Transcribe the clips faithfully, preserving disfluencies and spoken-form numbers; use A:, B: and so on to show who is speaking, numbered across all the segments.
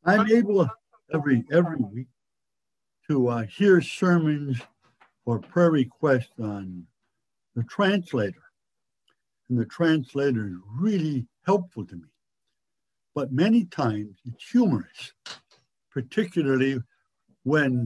A: I'm able every every week to uh, hear sermons or prayer requests on the translator, and the translator is really helpful to me. But many times it's humorous, particularly when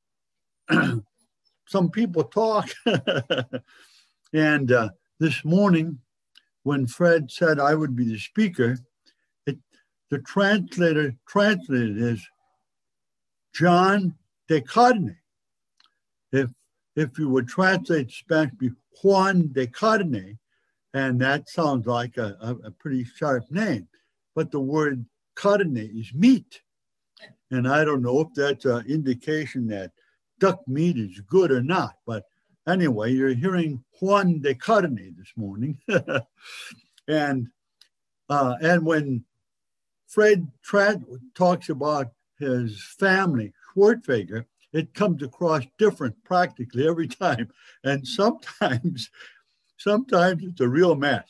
A: some people talk. and uh, this morning, when Fred said I would be the speaker, it, the translator translated as John de Carne. If if you would translate Spanish, be Juan de Carne, and that sounds like a, a, a pretty sharp name. But the word carne is meat. And I don't know if that's an indication that duck meat is good or not. But anyway, you're hearing Juan de Carne this morning. and uh, and when Fred Trad talks about his family, Schwartwager, it comes across different practically every time. And sometimes, sometimes it's a real mess.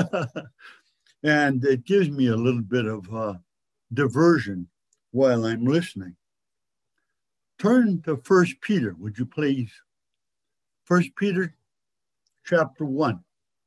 A: And it gives me a little bit of uh, diversion while I'm listening. Turn to First Peter, would you please? First Peter chapter one.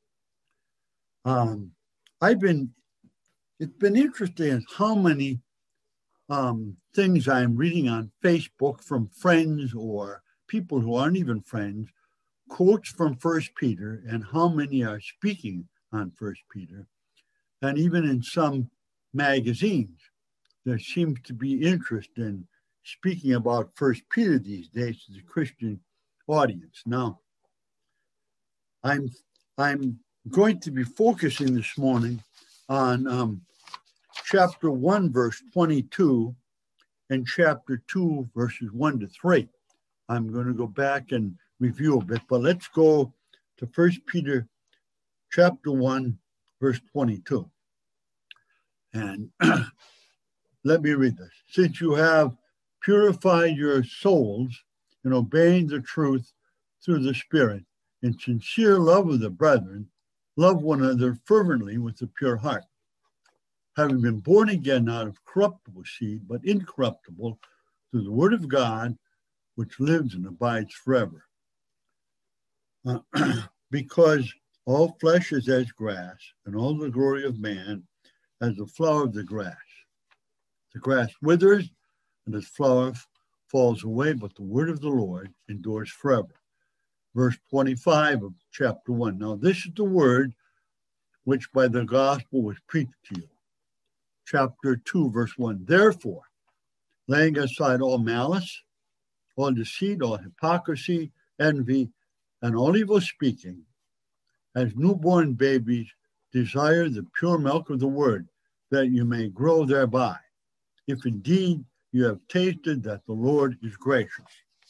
A: Um, I've been, it's been interesting how many um, things I'm reading on Facebook from friends or people who aren't even friends, quotes from First Peter, and how many are speaking on First Peter. And even in some magazines, there seems to be interest in speaking about First Peter these days to the Christian audience. Now, I'm I'm going to be focusing this morning on um, chapter one, verse twenty-two, and chapter two, verses one to three. I'm going to go back and review a bit, but let's go to First Peter chapter one, verse twenty-two. And let me read this. Since you have purified your souls in obeying the truth through the Spirit, in sincere love of the brethren, love one another fervently with a pure heart, having been born again out of corruptible seed, but incorruptible through the word of God, which lives and abides forever. Uh, because all flesh is as grass, and all the glory of man as the flower of the grass. The grass withers, and its flower falls away, but the word of the Lord endures forever. Verse twenty-five of chapter one. Now this is the word which by the gospel was preached to you. Chapter two, verse one. Therefore, laying aside all malice, all deceit, all hypocrisy, envy, and all evil speaking, as newborn babies, desire the pure milk of the word, that you may grow thereby, if indeed you have tasted that the Lord is gracious.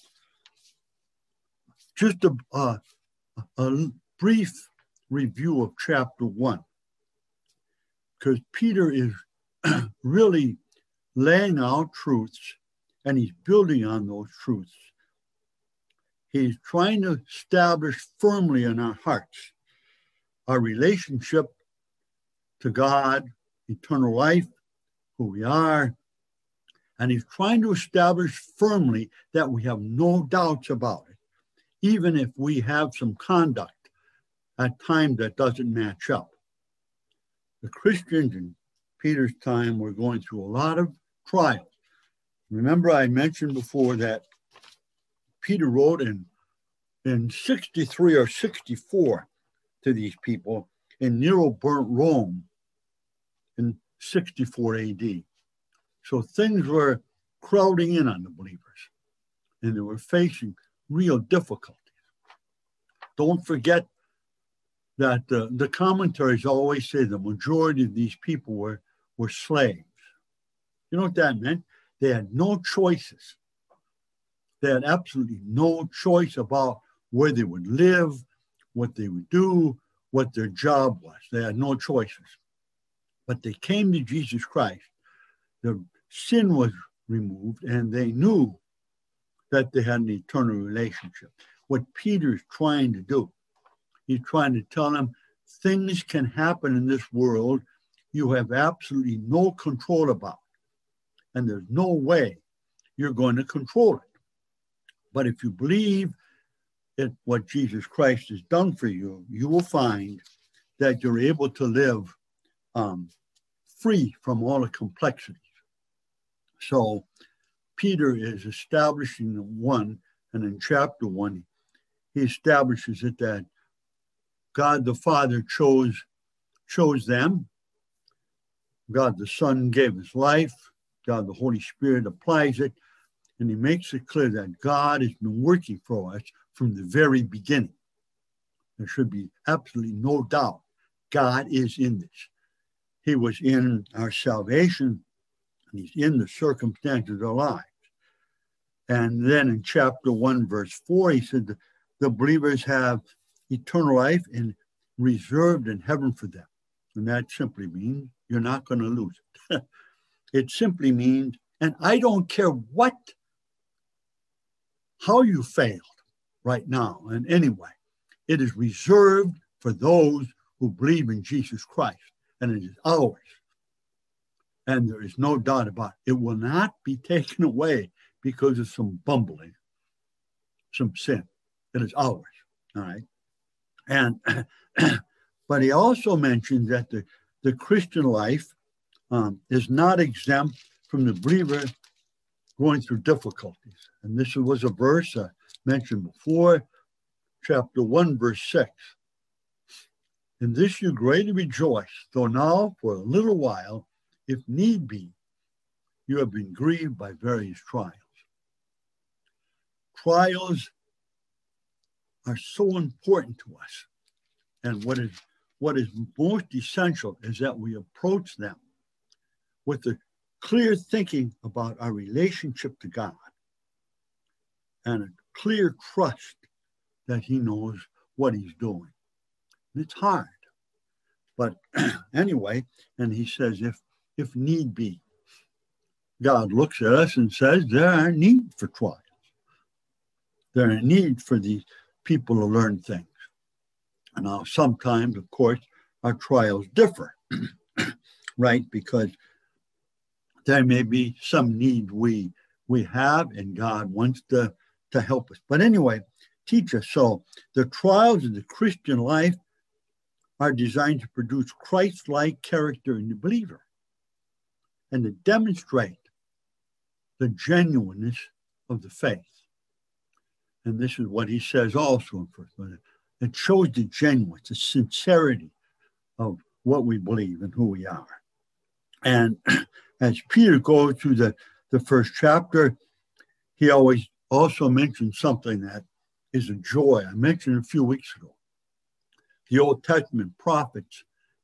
A: Just a, uh, a brief review of chapter one, because Peter is really laying out truths and he's building on those truths. He's trying to establish firmly in our hearts our relationship to God, eternal life, who we are, and he's trying to establish firmly that we have no doubts about it, even if we have some conduct at times that doesn't match up. The Christians in Peter's time were going through a lot of trials. Remember, I mentioned before that Peter wrote in, in sixty-three or sixty-four to these people, and Nero burnt Rome in sixty-four A D. So things were crowding in on the believers, and they were facing real difficulties. Don't forget that uh, the commentaries always say the majority of these people were, were slaves. You know what that meant? They had no choices. They had absolutely no choice about where they would live, what they would do, what their job was. They had no choices. But they came to Jesus Christ. Their sin was removed, and they knew that they had an eternal relationship. What Peter's trying to do, he's trying to tell them things can happen in this world you have absolutely no control about. and there's no way you're going to control it. But if you believe in what Jesus Christ has done for you, you will find that you're able to live um, free from all the complexities. So Peter is establishing one, and in chapter one, he establishes it that God the Father chose, chose them. God the Son gave his life. God the Holy Spirit applies it. And he makes it clear that God has been working for us from the very beginning. There should be absolutely no doubt God is in this. He was in our salvation, and he's in the circumstances of our lives. And then in chapter one, verse four, he said the, the believers have eternal life and reserved in heaven for them. And that simply means you're not going to lose it. It simply means, and I don't care what, how you failed right now in any way, it is reserved for those who believe in Jesus Christ, and it is ours. And there is no doubt about it. It will not be taken away because of some bumbling, some sin. It is ours, all right? And, but he also mentions that the, the Christian life um, is not exempt from the believer going through difficulties. And this was a verse I mentioned before, chapter one, verse six. In this you greatly rejoice, though now for a little while, if need be, you have been grieved by various trials. Trials are so important to us. And what is, what is most essential is that we approach them with a clear thinking about our relationship to God and a clear trust that he knows what he's doing. And it's hard. But anyway, and he says, if, if need be, God looks at us and says, there are need for trials. There are need for these people to learn things. And now sometimes, of course, our trials differ, right? Because there may be some need we we have, and God wants to, to help us. But anyway, teach us. So the trials of the Christian life are designed to produce Christ-like character in the believer and to demonstrate the genuineness of the faith. And this is what he says also in First Corinthians. It shows the genuineness, the sincerity of what we believe and who we are. And as Peter goes through the, the first chapter, he always also mentions something that is a joy. I mentioned a few weeks ago. The Old Testament prophets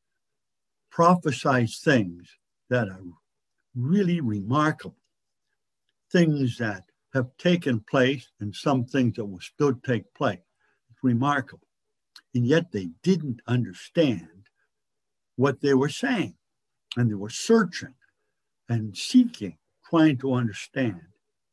A: prophesied things that are really remarkable, things that have taken place and some things that will still take place. It's remarkable. And yet they didn't understand what they were saying. And they were searching and seeking, trying to understand.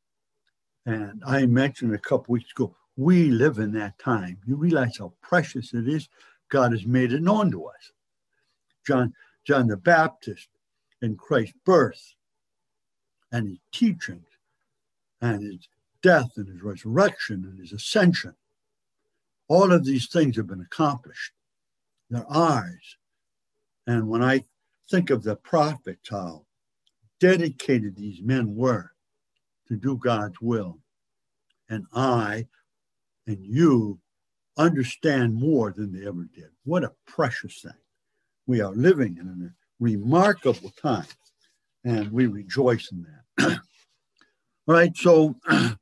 A: And I mentioned a couple weeks ago, we live in that time. You realize how precious it is. God has made it known to us. John, John the Baptist and Christ's birth and his teachings and his death and his resurrection and his ascension. All of these things have been accomplished. They're ours. And when I think of the prophets, how dedicated these men were to do God's will, and I and you understand more than they ever did. What a precious thing. We are living in a remarkable time, and we rejoice in that. All right, so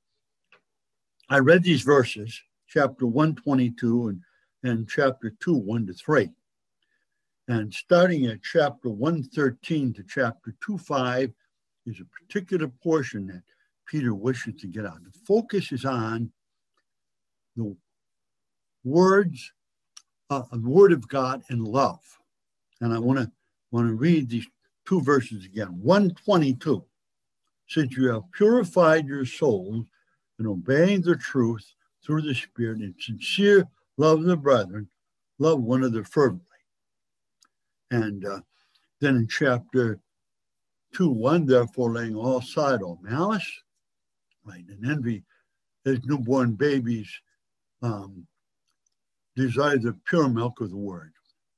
A: I read these verses, chapter one twenty-two and, and chapter two, one to three. And starting at chapter one thirteen to chapter two five is a particular portion that Peter wishes to get out. The focus is on the words, uh, the word of God and love. And I want to want to read these two verses again. one twenty-two. Since you have purified your souls in obeying the truth through the Spirit and sincere love of the brethren, love one another fervently. And uh, then in chapter two one, therefore laying all aside all malice, right, and envy, as newborn babies um, desire the pure milk of the word.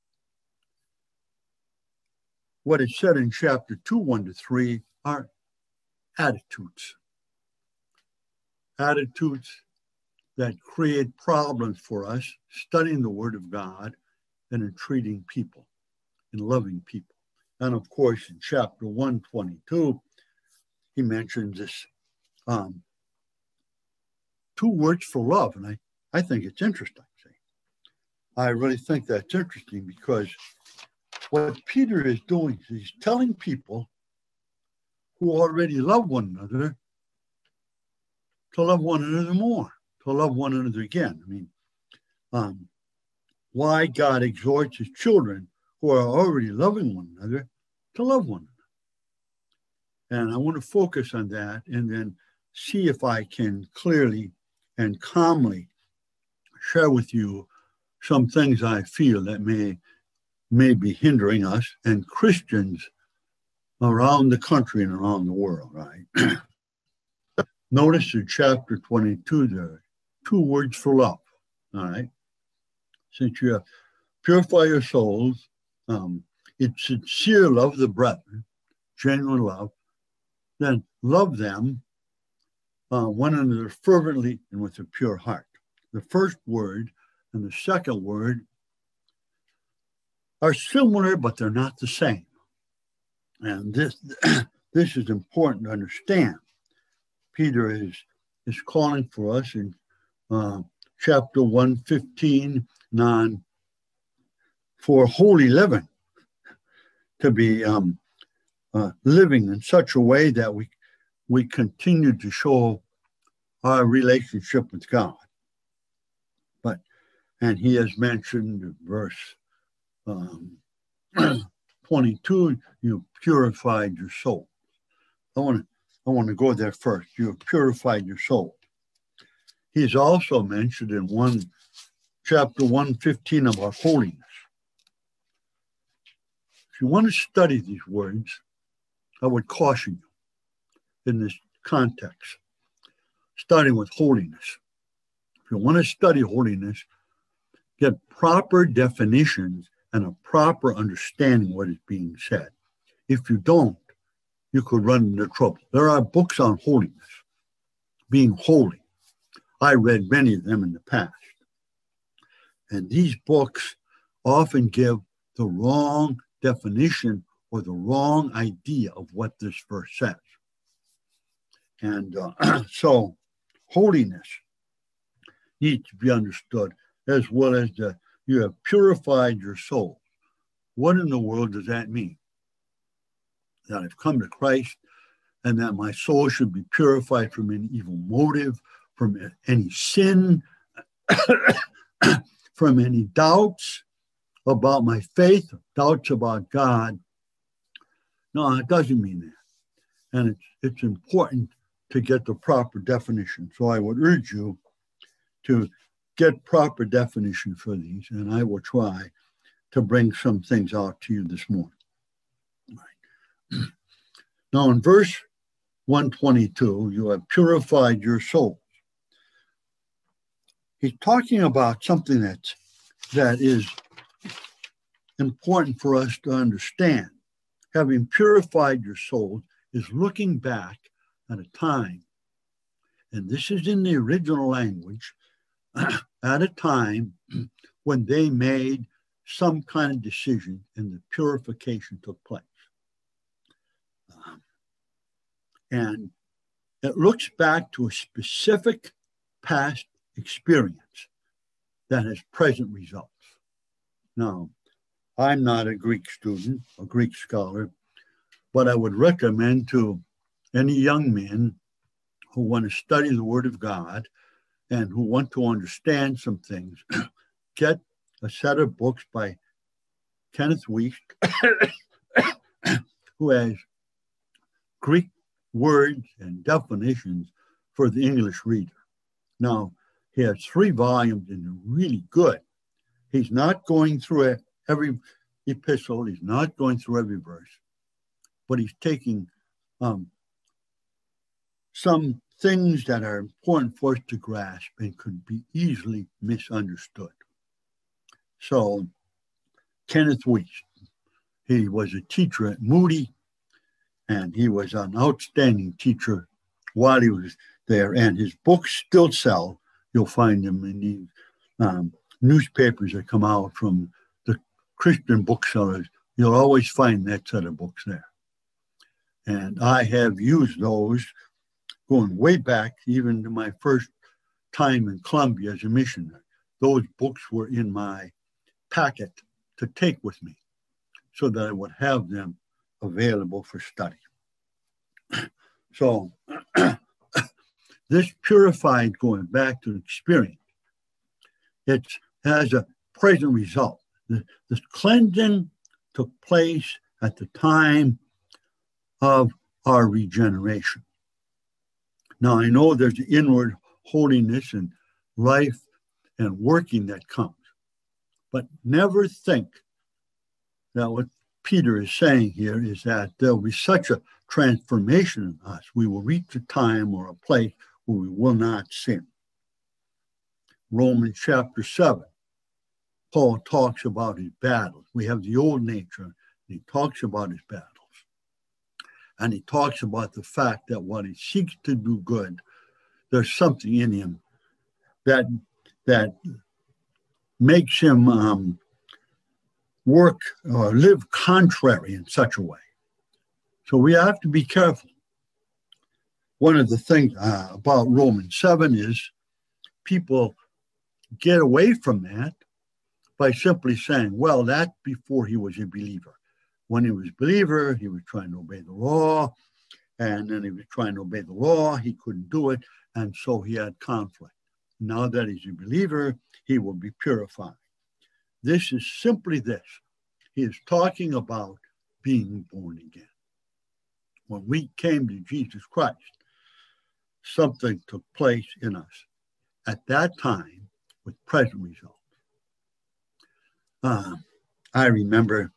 A: What is said in chapter two, one to three are attitudes. Attitudes that create problems for us studying the word of God and in treating people, in loving people. And of course, in chapter one twenty-two, he mentions this um, two words for love. And I, I think it's interesting. See? I really think that's interesting because what Peter is doing is he's telling people who already love one another to love one another more, to love one another again. I mean, um, why God exhorts his children who are already loving one another to love one another. And I want to focus on that and then see if I can clearly and calmly share with you some things I feel that may, may be hindering us and Christians around the country and around the world, right? Notice in chapter twenty-two, there are two words for love, all right? Since you have purify your souls, um, it's sincere love of the brethren, genuine love, then love them uh, one another fervently and with a pure heart. The first word and the second word are similar, but they're not the same. And this, this is important to understand. Peter is, is calling for us in uh, chapter one fifteen, nine, for holy living, to be um, uh, living in such a way that we, we continue to show our relationship with God. But, and he has mentioned verse um, twenty-two, you purified your soul. I want to I want to go there first. You have purified your soul. He's also mentioned in one chapter one fifteen about holiness. If you want to study these words, I would caution you in this context, starting with holiness. If you want to study holiness, get proper definitions and a proper understanding of what is being said. If you don't, you could run into trouble. There are books on holiness, being holy. I read many of them in the past. And these books often give the wrong definition or the wrong idea of what this verse says. And uh, so holiness needs to be understood, as well as the, you have purified your soul. What in the world does that mean? That I've come to Christ and that my soul should be purified from any evil motive, from any sin, from any doubts about my faith, doubts about God. No, it doesn't mean that. And it's, it's important to get the proper definition. So I would urge you to get proper definition for these, and I will try to bring some things out to you this morning. Right. Now in verse one twenty-two, you have purified your souls. He's talking about something that's, that is important for us to understand. Having purified your souls is looking back at a time, and this is in the original language, at a time when they made some kind of decision and the purification took place. Um, and it looks back to a specific past experience that has present results. Now, I'm not a Greek student, a Greek scholar, but I would recommend to any young men who want to study the Word of God and who want to understand some things, get a set of books by Kenneth Wuest, who has Greek words and definitions for the English reader. Now, he has three volumes and they're really good. He's not going through every epistle. He's not going through every verse. but he's taking um, some things that are important for us to grasp and could be easily misunderstood. So, Kenneth Wuest, he was a teacher at Moody, and he was an outstanding teacher while he was there, and his books still sell. You'll find them in the um, newspapers that come out from the Christian booksellers. You'll always find that set of books there. And I have used those going way back, even to my first time in Columbia as a missionary. Those books were in my packet to take with me so that I would have them available for study. So this purified, going back to experience, it has a present result. The, this cleansing took place at the time of our regeneration. Now, I know there's inward holiness and life and working that comes, but never think that what Peter is saying here is that there will be such a transformation in us. We will reach a time or a place where we will not sin. Romans chapter seven, Paul talks about his battles. We have the old nature, and he talks about his battles. And he talks about the fact that when he seeks to do good, there's something in him that, that makes him um, work or live contrary in such a way. So we have to be careful. One of the things uh, about Romans seven is people get away from that by simply saying, well, that's before he was a believer. When he was a believer, he was trying to obey the law, and then he was trying to obey the law, he couldn't do it, and so he had conflict. Now that he's a believer, he will be purified. This is simply this. He is talking about being born again. When we came to Jesus Christ, something took place in us at that time with present results. Uh, I remember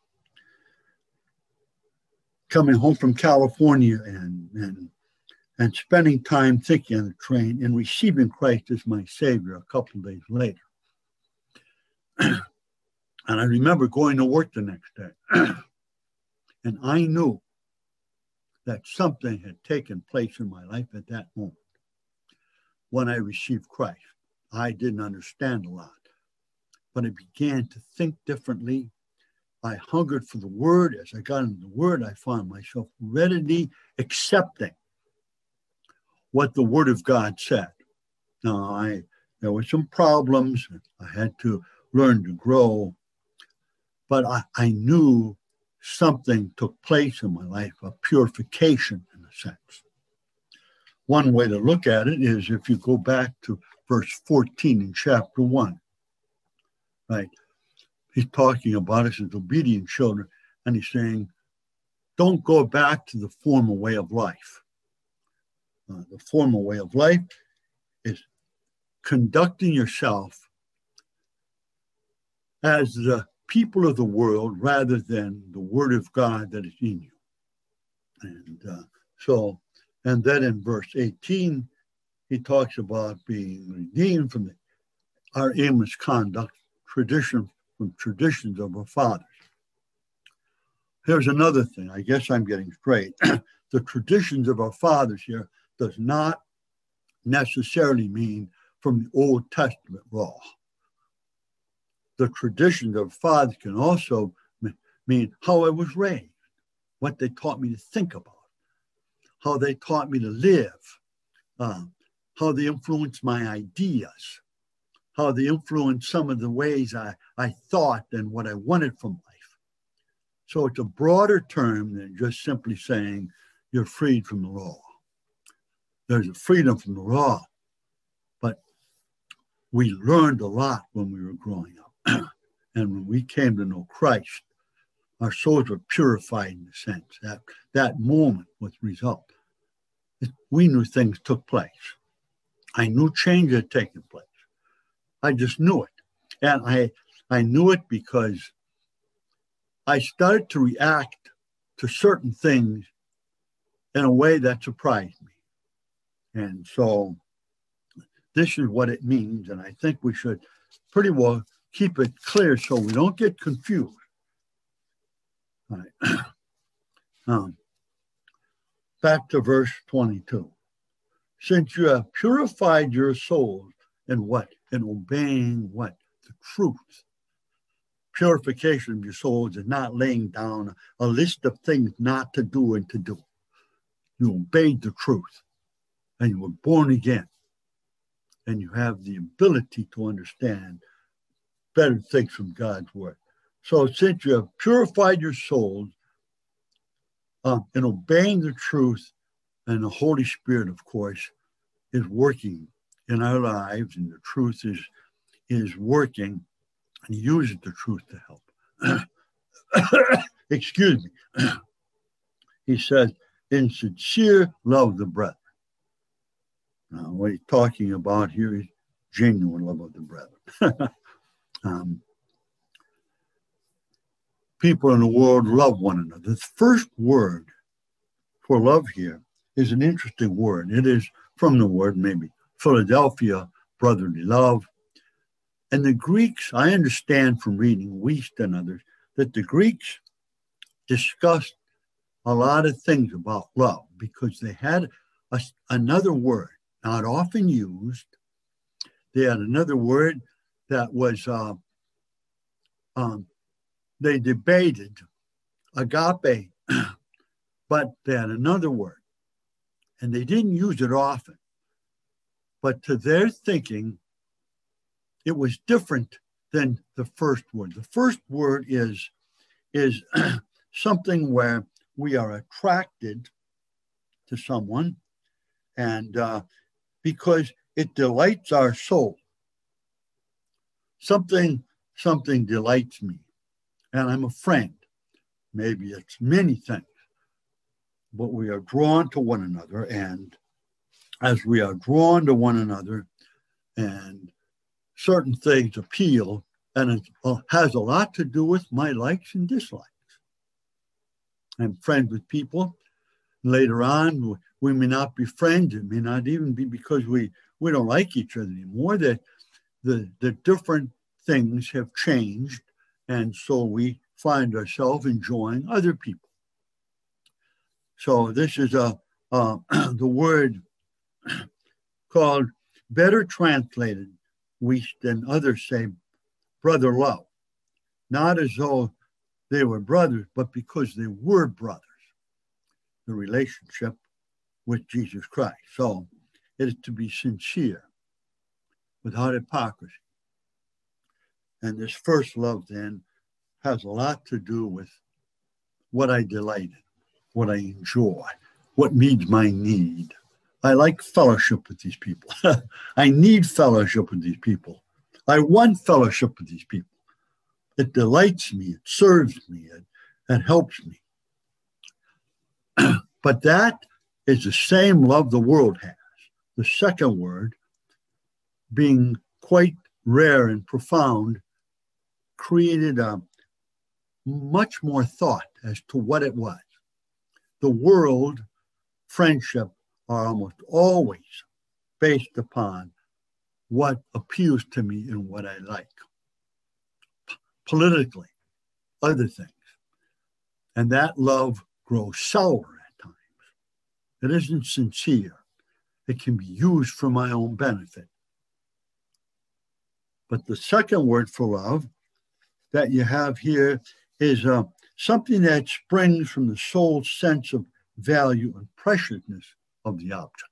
A: coming home from California and, and, and spending time thinking on the train and receiving Christ as my Savior a couple of days later. And I remember going to work the next day. And I knew that something had taken place in my life at that moment. When I received Christ, I didn't understand a lot, but I began to think differently. I hungered for the word. As I got into the word, I found myself readily accepting what the word of God said. Now, I there were some problems. I had to learn to grow, but I, I knew something took place in my life, a purification in a sense. One way to look at it is if you go back to verse fourteen in chapter one, right? He's talking about us as obedient children, and he's saying, don't go back to the former way of life. Uh, the former way of life is conducting yourself as the people of the world rather than the word of God that is in you. And uh, so, and then in verse eighteen, he talks about being redeemed from the, our aimless conduct, tradition, from traditions of our fathers. Here's another thing. I guess I'm getting straight. The traditions of our fathers here does not necessarily mean from the Old Testament law. The traditions of fathers can also mean how I was raised, what they taught me to think about, how they taught me to live, uh, how they influenced my ideas, how they influenced some of the ways I, I thought and what I wanted from life. So it's a broader term than just simply saying you're freed from the law. There's a freedom from the law, but we learned a lot when we were growing up. And when we came to know Christ, our souls were purified in a sense. That, that moment was the result. We knew things took place. I knew change had taken place. I just knew it. And I, I knew it because I started to react to certain things in a way that surprised me. And so this is what it means. And I think we should pretty well keep it clear so we don't get confused. All right. um, back to verse twenty-two. Since you have purified your souls in what? In obeying what? The truth. Purification of your souls is not laying down a list of things not to do and to do. You obeyed the truth and you were born again. And you have the ability to understand better things from God's word. So since you have purified your souls uh, in obeying the truth, and the Holy Spirit, of course, is working in our lives, and the truth is, is working, and he uses the truth to help. Excuse me. He says, in sincere love of the brethren. Now, what he's talking about here is genuine love of the brethren. um, people in the world love one another. The first word for love here is an interesting word. It is from the word maybe Philadelphia, brotherly love. And the Greeks, I understand from reading Wuest and others, that the Greeks discussed a lot of things about love because they had a, another word, not often used. They had another word that was, uh, um, they debated agape, but they had another word. And they didn't use it often. But to their thinking, it was different than the first word. The first word is, is something where we are attracted to someone, and uh, because it delights our soul. Something, something delights me, and I'm a friend. Maybe it's many things, but we are drawn to one another, and as we are drawn to one another, and certain things appeal, and it has a lot to do with my likes and dislikes. I'm friends with people. Later on, we may not be friends. It may not even be because we, we don't like each other anymore. That the, the different things have changed, and so we find ourselves enjoying other people. So this is a uh, the word called, better translated, we than others say, brother love. Not as though they were brothers, but because they were brothers, the relationship with Jesus Christ. So it is to be sincere, without hypocrisy. And this first love then has a lot to do with what I delight in, what I enjoy, what meets my need. I like fellowship with these people. I need fellowship with these people. I want fellowship with these people. It delights me, it serves me, it, it helps me. But that is the same love the world has. The second word, being quite rare and profound, created a much more thought as to what it was. The world, friendship, are almost always based upon what appeals to me and what I like. P- politically, other things. And that love grows sour at times. It isn't sincere. It can be used for my own benefit. But the second word for love that you have here is uh, something that springs from the soul's sense of value and preciousness of the object.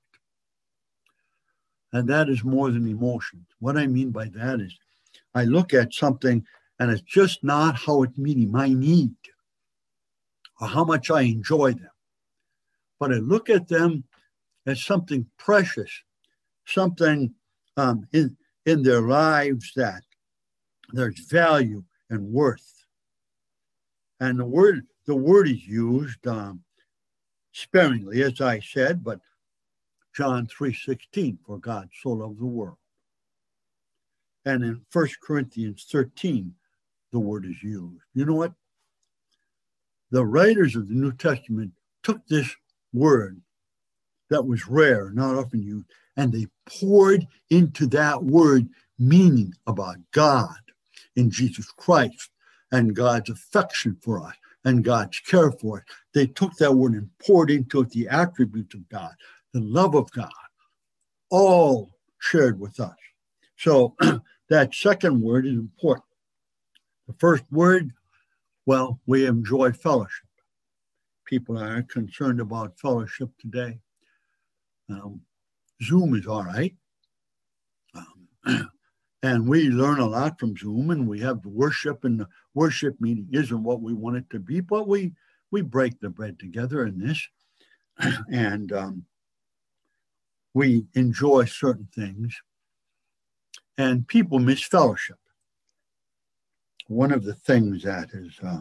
A: And that is more than emotions. What I mean by that is I look at something and it's just not how it's meeting my need or how much I enjoy them. But I look at them as something precious, something um, in, in their lives that there's value and worth. And the word, the word is used um, sparingly, as I said, but John three sixteen, for God so loved the world. And in First Corinthians thirteen, the word is used. You know what? The writers of the New Testament took this word that was rare, not often used, and they poured into that word meaning about God in Jesus Christ and God's affection for us and God's care for us. They took that word and poured into it the attributes of God, the love of God, all shared with us. So that second word is important. The first word, well, we enjoy fellowship. People are concerned about fellowship today. Um, Zoom is all right. Um, and we learn a lot from Zoom, and we have the worship, and the worship meeting isn't what we want it to be, but we, we break the bread together in this. and um, we enjoy certain things. And people miss fellowship. One of the things that is uh,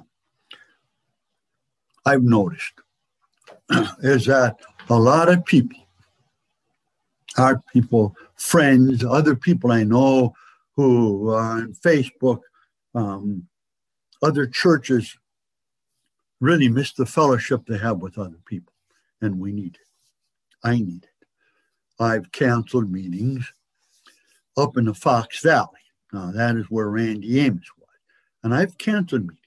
A: I've noticed is that a lot of people, our people, friends, other people I know who are on Facebook, um, other churches, really miss the fellowship they have with other people. And we need it. I need it. I've canceled meetings up in the Fox Valley. Now, that is where Randy Amos was. And I've canceled meetings.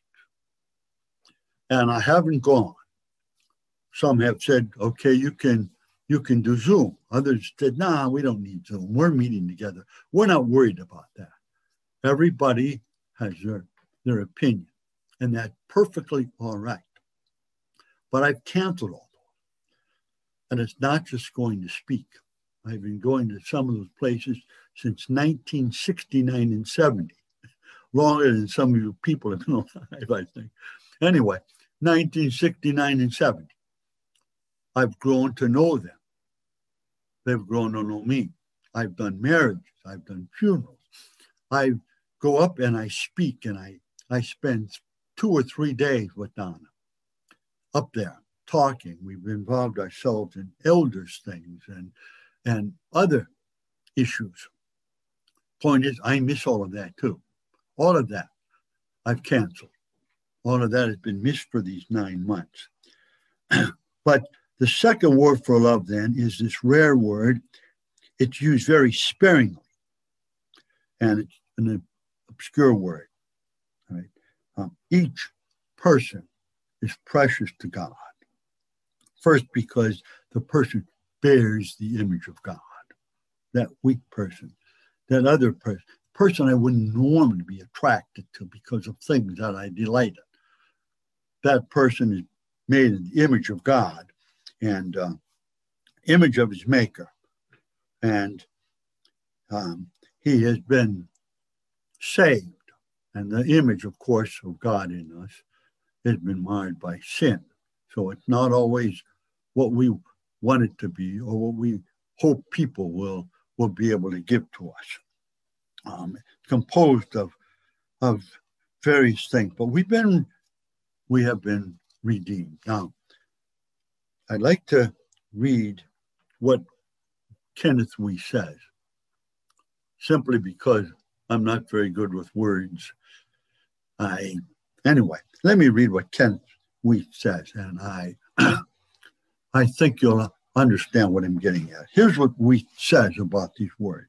A: And I haven't gone. Some have said, okay, you can you can do Zoom. Others said, nah, we don't need Zoom. We're meeting together. We're not worried about that. Everybody has their, their opinion, and that's perfectly all right. But I've canceled all those. And it's not just going to speak. I've been going to some of those places since nineteen sixty-nine and seventy. Longer than some of you people have been alive, I think. Anyway, nineteen sixty-nine and seventy. I've grown to know them. They've grown to know me. I've done marriages. I've done funerals. I go up and I speak, and I, I spend two or three days with Donna up there talking. We've involved ourselves in elders things and, and other issues. Point is, I miss all of that too. All of that I've canceled. All of that has been missed for these nine months. But the second word for love then is this rare word. It's used very sparingly. And it's an obscure word. Right? Um, each person is precious to God. First, because the person bears the image of God. That weak person, that other person, person I wouldn't normally be attracted to because of things that I delight in. That person is made in the image of God and uh, image of his maker. And um, he has been saved. And the image, of course, of God in us has been marred by sin. So it's not always what we want it to be or what we hope people will, will be able to give to us. Um, composed of, of various things. But we've been, we have been redeemed. Now, I'd like to read what Kenneth Wuest says, simply because I'm not very good with words. I anyway, let me read what Kenneth Wuest says, and I I think you'll understand what I'm getting at. Here's what Wuest says about these words.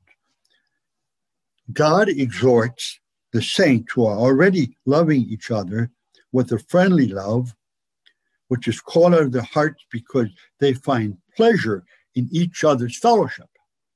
A: God exhorts the saints who are already loving each other with a friendly love, which is called out of their hearts because they find pleasure in each other's fellowship,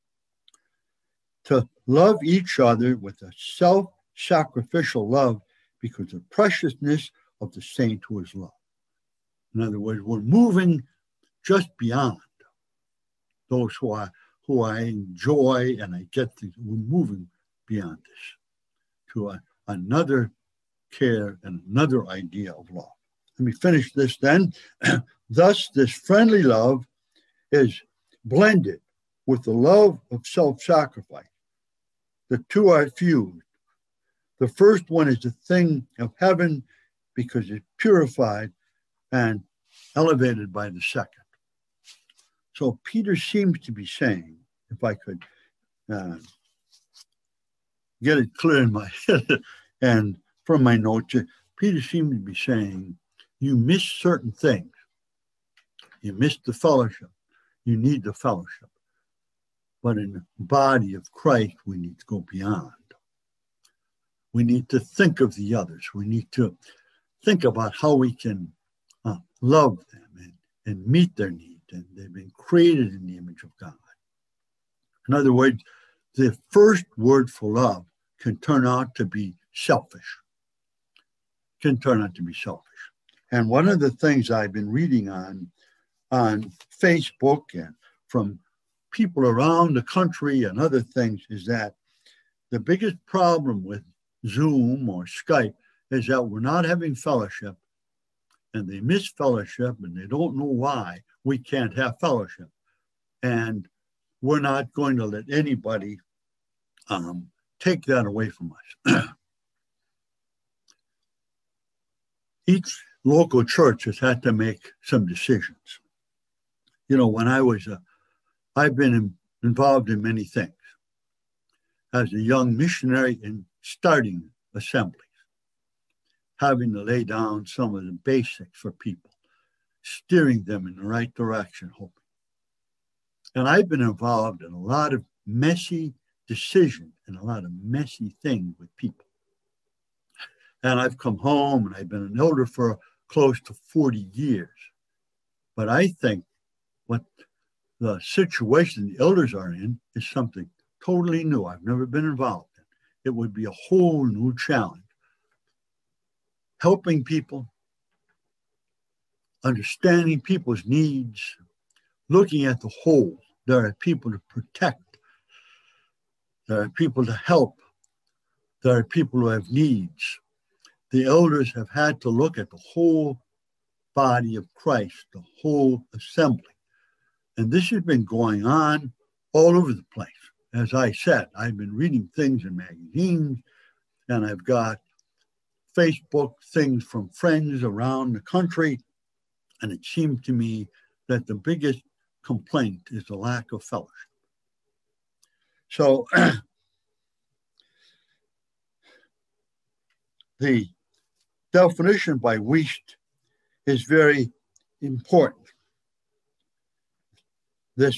A: to love each other with a self-sacrificial love because of the preciousness of the saint who is loved. In other words, we're moving just beyond those who I, who I enjoy and I get things. We're moving beyond this to a, another care and another idea of love. Let me finish this then. Thus, this friendly love is blended with the love of self-sacrifice. The two are fused. The first one is the thing of heaven because it's purified and elevated by the second. So Peter seems to be saying, if I could uh, get it clear in my head and from my notes, Peter seemed to be saying, you miss certain things You miss the fellowship. You need the fellowship. But in the body of Christ, we need to go beyond. We need to think of the others. We need to think about how we can uh, love them and, and meet their needs. And they've been created in the image of God. In other words, the first word for love can turn out to be selfish. Can turn out to be selfish. And one of the things I've been reading on, on Facebook and from people around the country and other things is that the biggest problem with Zoom or Skype is that we're not having fellowship, and they miss fellowship and they don't know why we can't have fellowship. And we're not going to let anybody um, take that away from us. Each local church has had to make some decisions. You know, when I was, a, I've been in, involved in many things. As a young missionary in starting assemblies, having to lay down some of the basics for people, steering them in the right direction, hoping. And I've been involved in a lot of messy decisions and a lot of messy things with people. And I've come home and I've been an elder for close to forty years. But I think what the situation the elders are in is something totally new. I've never been involved in. It would be a whole new challenge. Helping people, understanding people's needs, looking at the whole. There are people to protect. There are people to help. There are people who have needs. The elders have had to look at the whole body of Christ, the whole assembly. And this has been going on all over the place. As I said, I've been reading things in magazines, and I've got Facebook things from friends around the country. And it seemed to me that the biggest complaint is the lack of fellowship. So the definition by Wuest is very important. This,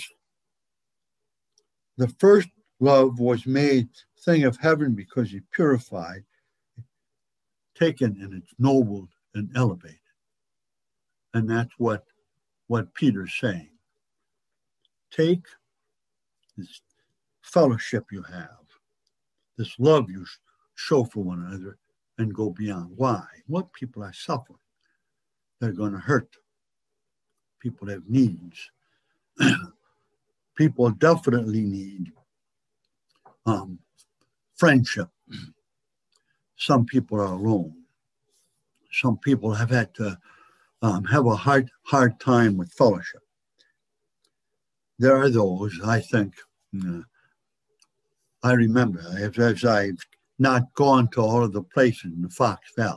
A: the first love was made thing of heaven because he purified, taken and it's noble and elevated. And that's what, what Peter's saying. Take this fellowship you have, this love you show for one another, and go beyond. Why? What people are suffering. They're going to hurt. People have needs. People definitely need um, friendship. Some people are alone. Some people have had to um, have a hard, hard time with fellowship. There are those, I think, uh, I remember, as, as I've not gone to all of the places in the Fox Valley,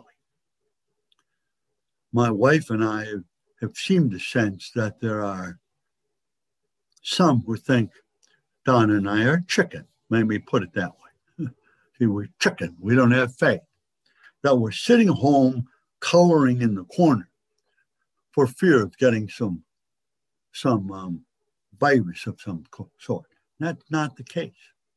A: my wife and I have, have seemed to sense that there are some who think Don and I are chicken. Let me put it that way. See, we're chicken. We don't have faith. That we're sitting home cowering in the corner for fear of getting some, some um, virus of some sort. That's not the case.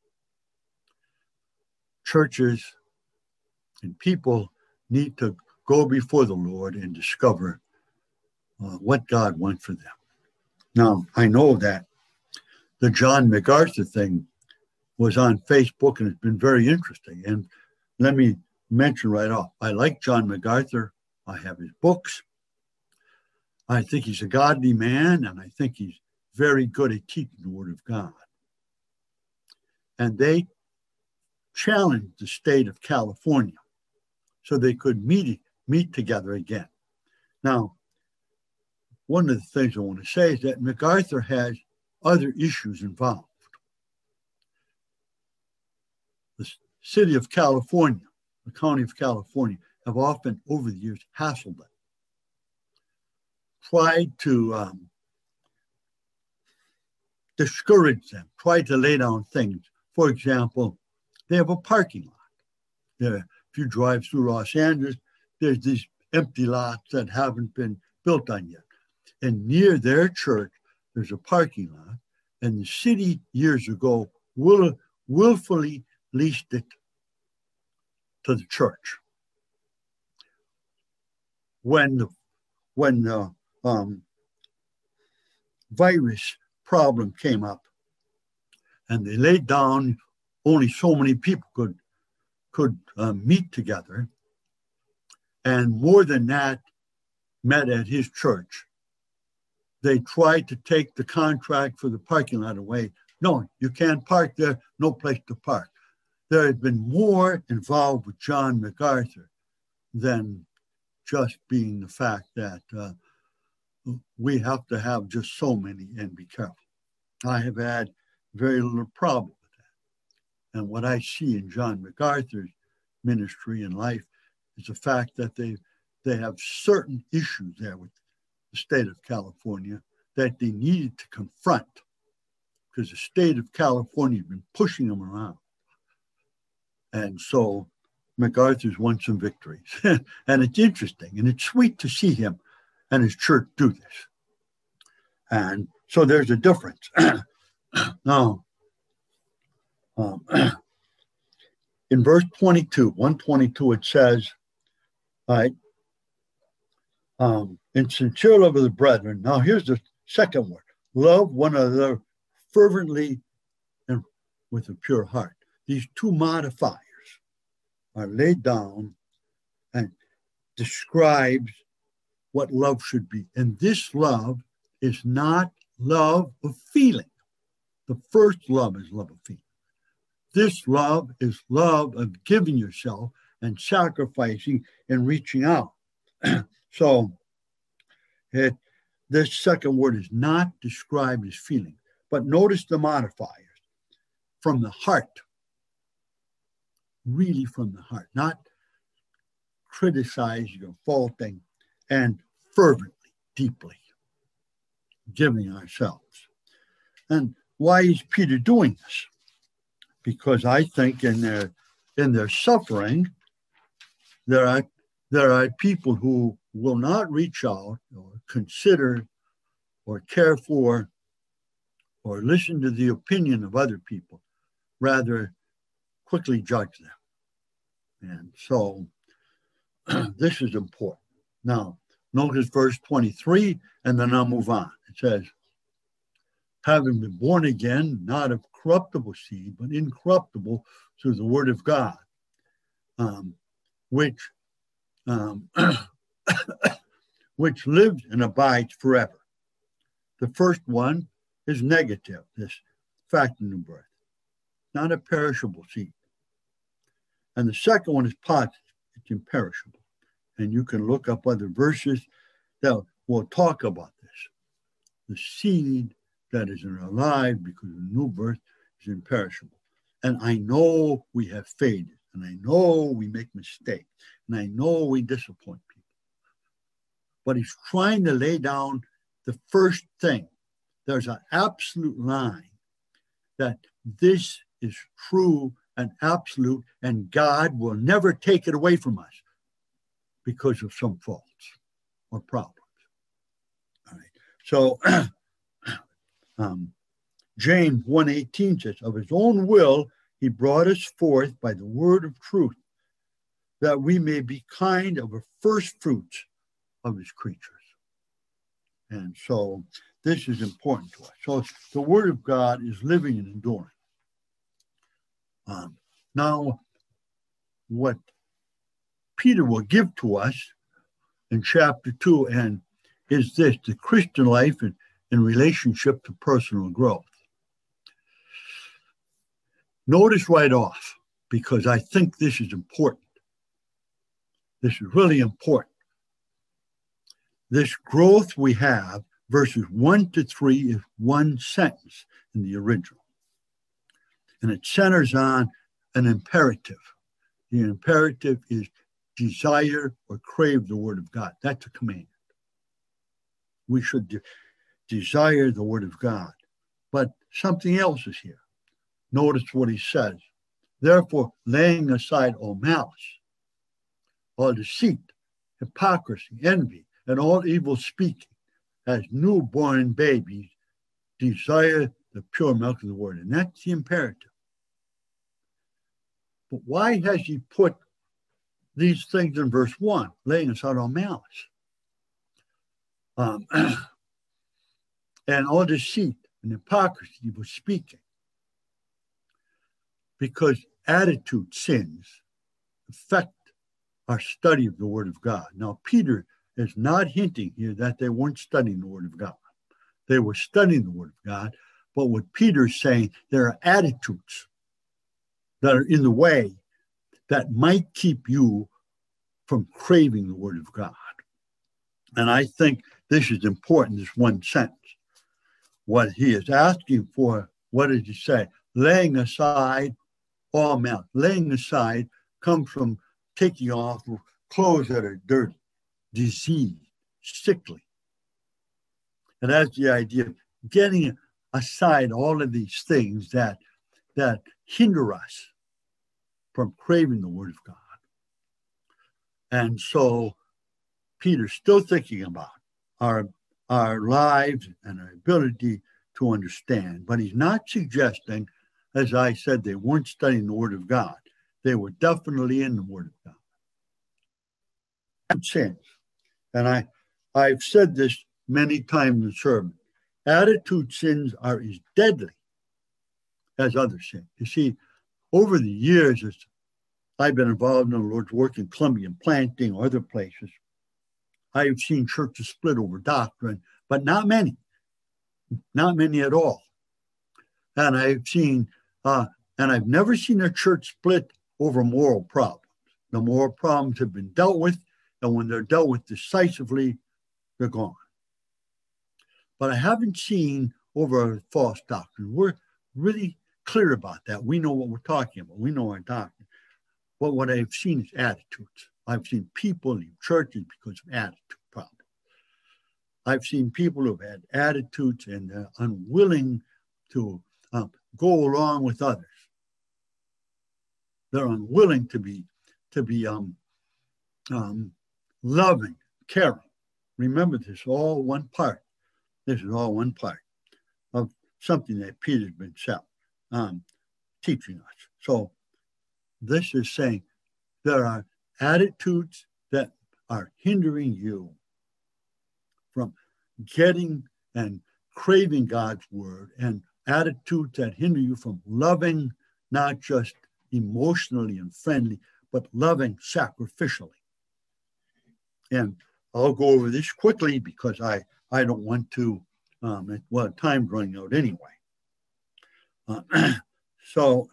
A: Churches and people need to go before the Lord and discover uh, what God wants for them. Now, I know that the John MacArthur thing was on Facebook and it's been very interesting. And let me mention right off, I like John MacArthur. I have his books. I think he's a godly man, and I think he's very good at teaching the Word of God. And they challenged the state of California so they could meet, meet together again. Now, one of the things I want to say is that MacArthur has other issues involved. The city of California, the county of California, have often over the years hassled them, tried to um, discourage them, tried to lay down things. For example, they have a parking lot. There, if you drive through Los Angeles, there's these empty lots that haven't been built on yet. And near their church, there's a parking lot. And the city years ago will, willfully leased it to the church. When the, when the um, virus problem came up, and they laid down only so many people could, could uh, meet together, and more than that met at his church. They tried to take the contract for the parking lot away. No, you can't park there, no place to park. There had been more involved with John MacArthur than just being the fact that uh, we have to have just so many and be careful. I have had very little problem with that. And what I see in John MacArthur's ministry and life is the fact that they, they have certain issues there with the state of California that they needed to confront, because the state of California has been pushing them around. And so MacArthur's won some victories. And it's interesting and it's sweet to see him and his church do this. And so there's a difference. Now, um, in verse twenty-two, one twenty-two, it says, all right, um, in sincere love of the brethren. Now here's the second word. Love one another fervently and with a pure heart. These two modifiers are laid down and describes what love should be. And this love is not love of feeling. The first love is love of feeling. This love is love of giving yourself and sacrificing and reaching out. So it, this second word is not described as feeling, but notice the modifiers. From the heart, really from the heart, not criticizing or faulting, and fervently, deeply giving ourselves. And why is Peter doing this? Because I think in their in their suffering, there are there are people who will not reach out or consider or care for or listen to the opinion of other people, rather quickly judge them. And so this is important. Now, notice verse twenty-three, and then I'll move on. It says, having been born again, not of corruptible seed, but incorruptible through the word of God, um, which um, which lives and abides forever. The first one is negative, this fact of new birth, not a perishable seed. And the second one is positive, it's imperishable. And you can look up other verses that will talk about this. The seed that is alive because of new birth is imperishable. And I know we have faded, and I know we make mistakes, and I know we disappoint people. But he's trying to lay down the first thing. There's an absolute line that this is true and absolute, and God will never take it away from us because of some faults or problems. All right. So um, James one eighteen says, of his own will, he brought us forth by the word of truth, that we may be kind of a first fruits of his creatures. And so this is important to us. So the word of God is living and enduring. Um, now, what Peter will give to us in chapter two and is this, the Christian life in, in relationship to personal growth. Notice right off, because I think this is important. This is really important. This growth we have, verses one to three, is one sentence in the original. And it centers on an imperative. The imperative is desire or crave the word of God. That's a command. We should de- desire the word of God. But something else is here. Notice what he says. Therefore, laying aside all malice, all deceit, hypocrisy, envy, and all evil speaking, as newborn babies desire the pure milk of the word. And that's the imperative. But why has he put these things in verse one, laying aside all malice? Um, and all deceit and hypocrisy was speaking. Because attitude sins affect our study of the Word of God. Now, Peter is not hinting here that they weren't studying the Word of God. They were studying the Word of God, but what Peter's saying, there are attitudes that are in the way that might keep you from craving the Word of God. And I think this is important, this one sentence. What he is asking for, what does he say? Laying aside all malice. Laying aside comes from taking off clothes that are dirty, diseased, sickly. And that's the idea of getting aside all of these things that, that hinder us from craving the Word of God. And so Peter's still thinking about our, our lives and our ability to understand, but he's not suggesting, as I said, they weren't studying the Word of God. They were definitely in the Word of God. Sins. And I, I've said this many times in the sermon. Attitude sins are as deadly as other sins. You see, over the years, as I've been involved in the Lord's work in Columbia Planting or other places, I've seen churches split over doctrine, but not many, not many at all. And I've seen, uh, and I've never seen a church split over moral problems. The moral problems have been dealt with, and when they're dealt with decisively, they're gone. But I haven't seen over false doctrine. We're really clear about that. We know what we're talking about. We know our doctrine. But what I've seen is attitudes. I've seen people leave churches because of attitude problems. I've seen people who've had attitudes and they're unwilling to um, go along with others. They're unwilling to be to be um, um, loving, caring. Remember, this is all one part. This is all one part of something that Peter's been um, teaching us. So this is saying there are attitudes that are hindering you from getting and craving God's word, and attitudes that hinder you from loving, not just emotionally and friendly, but loving sacrificially. And I'll go over this quickly because I, I don't want to, um, well, time's running out anyway. Uh, so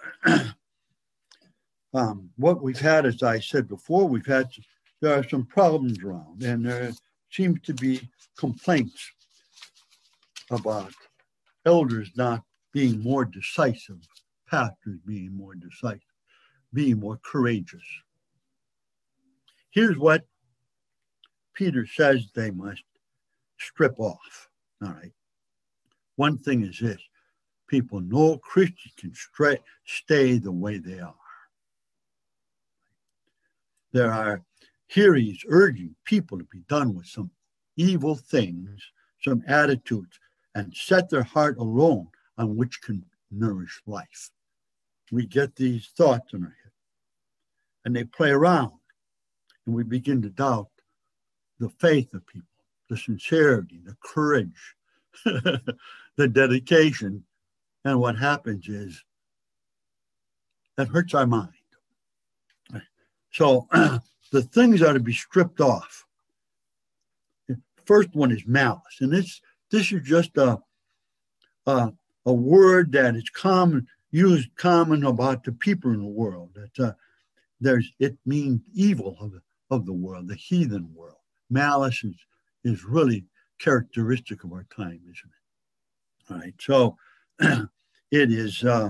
A: um, what we've had, as I said before, we've had, there are some problems around, and there seems to be complaints about elders not being more decisive, pastors being more decisive, being more courageous. Here's what Peter says they must strip off. All right. One thing is this: people know Christians can stray, stay the way they are. There are, here he's urging people to be done with some evil things, some attitudes, and set their heart alone on which can nourish life. We get these thoughts in our head, and they play around, and we begin to doubt the faith of people, the sincerity, the courage, the dedication. And what happens is that hurts our mind. So the things are to be stripped off. The first one is malice. And this, this is just a, a, a word that is common, used common about the people in the world. That uh, there's, it means evil of the, of the world, the heathen world. Malice is, is really characteristic of our time, isn't it? All right, so it is uh,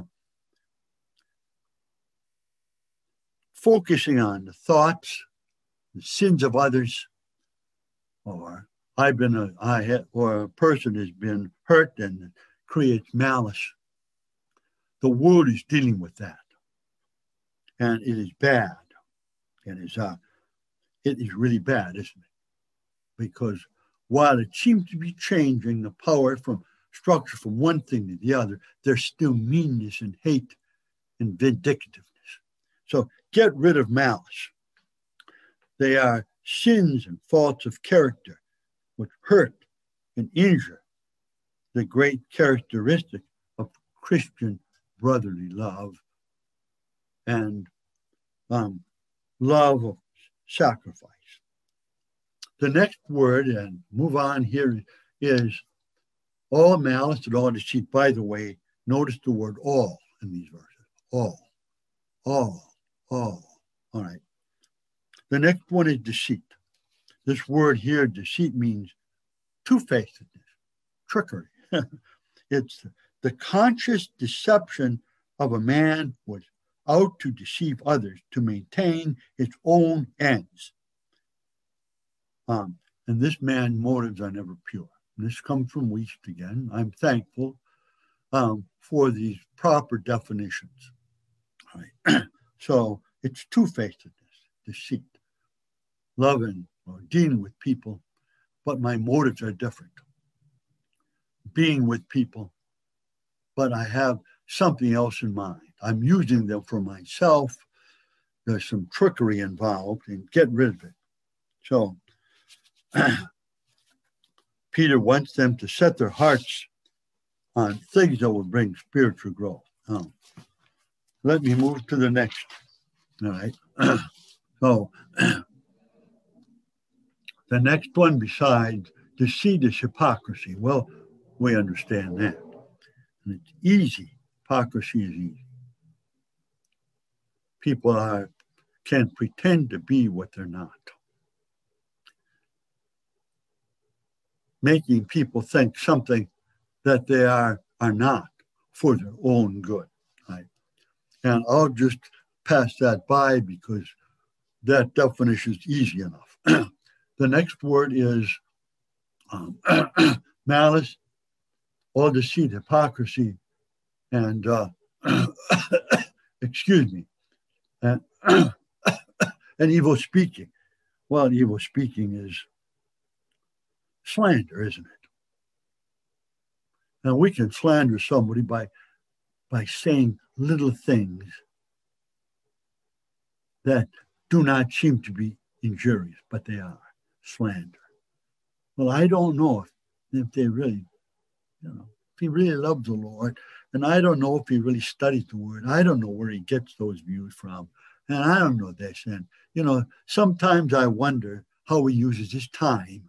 A: focusing on the thoughts, the sins of others, or I've been a, I had, or a person has been hurt and creates malice. The world is dealing with that, and it is bad. It is, uh, it is really bad, isn't it? Because while it seems to be changing the power from structure from one thing to the other, there's still meanness and hate and vindictiveness. So get rid of malice. They are sins and faults of character which hurt and injure the great characteristic of Christian brotherly love and um, love of sacrifice. The next word, and move on here, is all malice and all deceit. By the way, notice the word all in these verses. All, all, all. All right. The next one is deceit. This word here, deceit, means two-facedness, trickery. It's the conscious deception of a man who is out to deceive others to maintain its own ends. Um, and this man's motives are never pure. And this comes from Wuest again. I'm thankful um, for these proper definitions. All right. So it's two-facedness, deceit, loving or dealing with people, but my motives are different. Being with people, but I have something else in mind. I'm using them for myself. There's some trickery involved, and get rid of it. So Peter wants them to set their hearts on things that will bring spiritual growth. Um, let me move to the next. All right. So the next one besides deceit is hypocrisy. Well, we understand that. And it's easy. Hypocrisy is easy. People are can pretend to be what they're not. Making people think something that they are are not for their own good. Right? And I'll just pass that by because that definition is easy enough. The next word is um, malice, all deceit, hypocrisy, and uh, excuse me, and, and evil speaking. Well, evil speaking is slander, isn't it? And we can slander somebody by by saying little things that do not seem to be injurious, but they are slander. Well, I don't know if, if they really, you know, if he really loves the Lord, and I don't know if he really studies the word. I don't know where he gets those views from, and I don't know this. And, you know, sometimes I wonder how he uses his time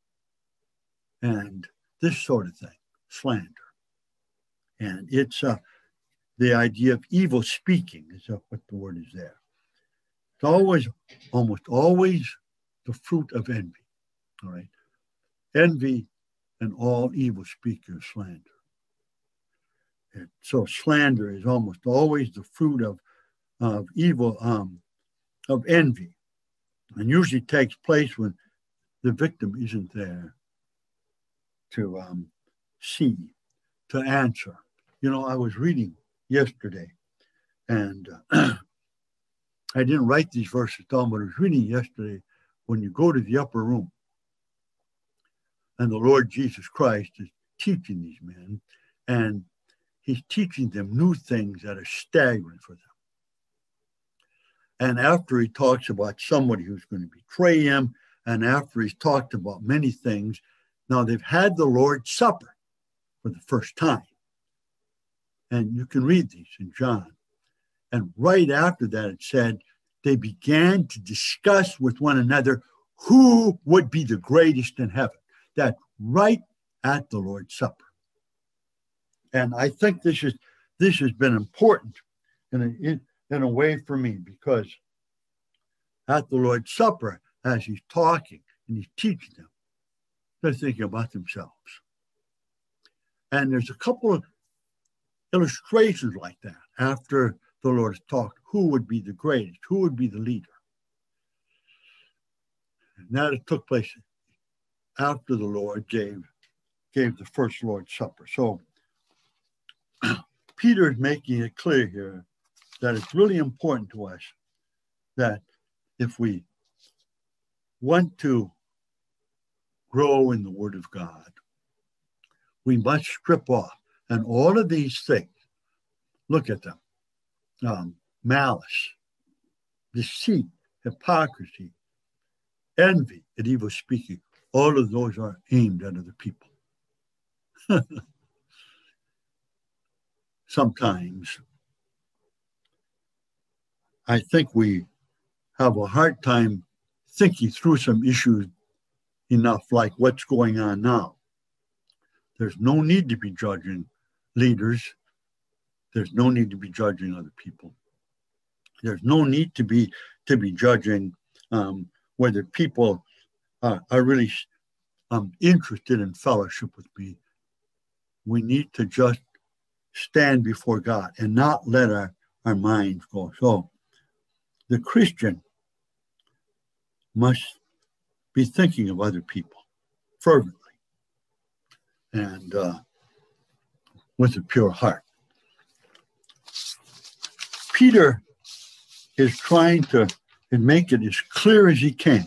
A: and this sort of thing, slander. And it's uh, the idea of evil speaking is what the word is there. It's always, almost always the fruit of envy, all right? Envy and all evil speakers slander. And so slander is almost always the fruit of, of evil, um, of envy, and usually takes place when the victim isn't there to um, see, to answer. You know, I was reading yesterday, and uh, I didn't write these verses down, but I was reading yesterday when you go to the upper room and the Lord Jesus Christ is teaching these men, and he's teaching them new things that are staggering for them. And after he talks about somebody who's going to betray him, and after he's talked about many things, now they've had the Lord's Supper for the first time. And you can read these in John. And right after that, it said, they began to discuss with one another who would be the greatest in heaven. That right at the Lord's Supper. And I think this is this has been important in a, in, in a way for me, because at the Lord's Supper, as he's talking and he's teaching them, they're thinking about themselves. And there's a couple of illustrations like that after the Lord has talked. Who would be the greatest? Who would be the leader? And that it took place after the Lord gave, gave the first Lord's Supper. So Peter is making it clear here that it's really important to us that if we want to grow in the Word of God. We must strip off. And all of these things, look at them. Um, malice, deceit, hypocrisy, envy, and evil speaking. All of those are aimed at other people. Sometimes I think we have a hard time thinking through some issues enough, like what's going on now. There's no need to be judging leaders. There's no need to be judging other people. There's no need to be to be judging um, whether people uh, are really um, interested in fellowship with me. We need to just stand before God and not let our, our minds go. So the Christian must be thinking of other people fervently and uh, with a pure heart. Peter is trying to make it as clear as he can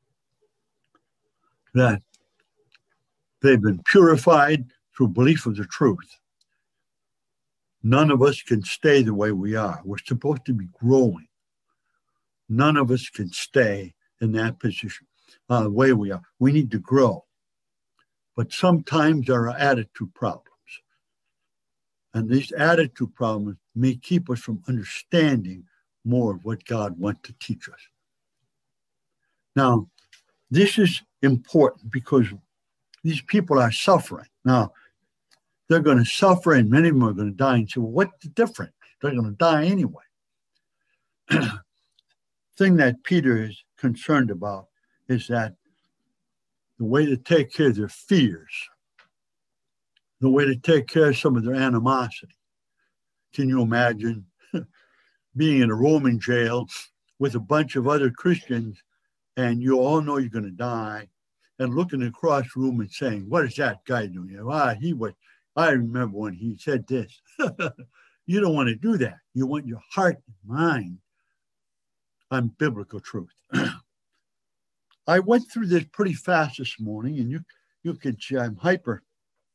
A: that they've been purified through belief of the truth. None of us can stay the way we are. We're supposed to be growing. None of us can stay in that position, uh, the way we are. We need to grow. But sometimes there are attitude problems. And these attitude problems may keep us from understanding more of what God wants to teach us. Now, this is important because these people are suffering. Now, they're going to suffer and many of them are going to die. And say, well, what's the difference? They're going to die anyway. Thing that Peter is concerned about is that the way to take care of their fears, the way to take care of some of their animosity. Can you imagine being in a Roman jail with a bunch of other Christians and you all know you're going to die and looking across the room and saying, what is that guy doing? Ah, he was, I remember when he said this. You don't want to do that. You want your heart and mind on biblical truth. I went through this pretty fast this morning, and you, you can see I'm hyper.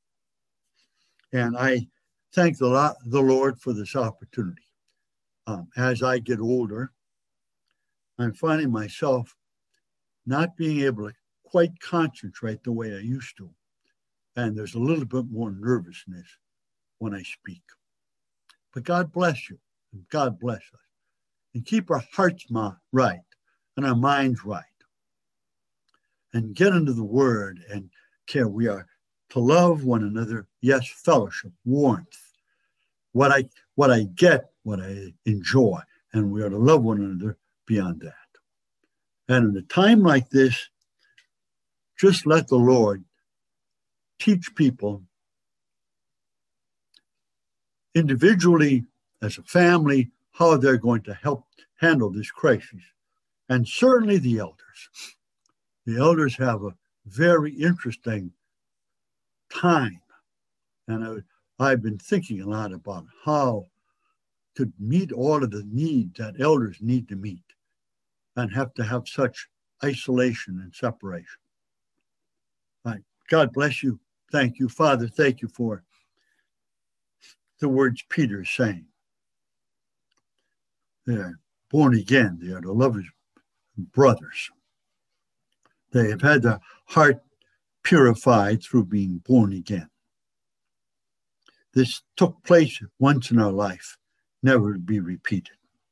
A: And I thank the, lot, the Lord for this opportunity. Um, as I get older, I'm finding myself not being able to quite concentrate the way I used to. And there's a little bit more nervousness when I speak. But God bless you, and God bless us. And keep our hearts right and our minds right. And get into the Word and care. We are to love one another. Yes, fellowship, warmth. What I what I get, what I enjoy. And we are to love one another beyond that. And in a time like this, just let the Lord teach people individually, as a family, how they're going to help handle this crisis. And certainly the elders. The elders have a very interesting time. And I, I've been thinking a lot about how to meet all of the needs that elders need to meet and have to have such isolation and separation. Right. God bless you. Thank you, Father. Thank you for the words Peter is saying. They're born again. They are the lovers and brothers. They have had their heart purified through being born again. This took place once in our life, never to be repeated.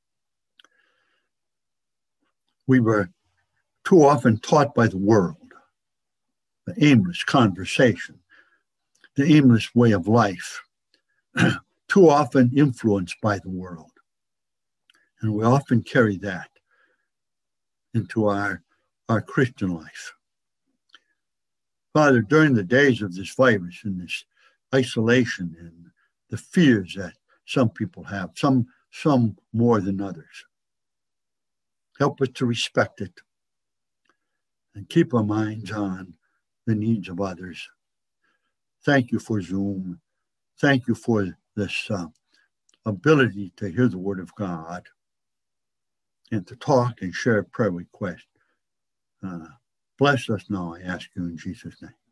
A: We were too often taught by the world, the aimless conversation, the aimless way of life, too often influenced by the world. And we often carry that into our, our Christian life. Father, during the days of this virus and this isolation and the fears that some people have, some, some more than others, help us to respect it and keep our minds on the needs of others. Thank you for Zoom. Thank you for this uh, ability to hear the Word of God and to talk and share prayer requests. Uh, Bless us now, I ask you in Jesus' name.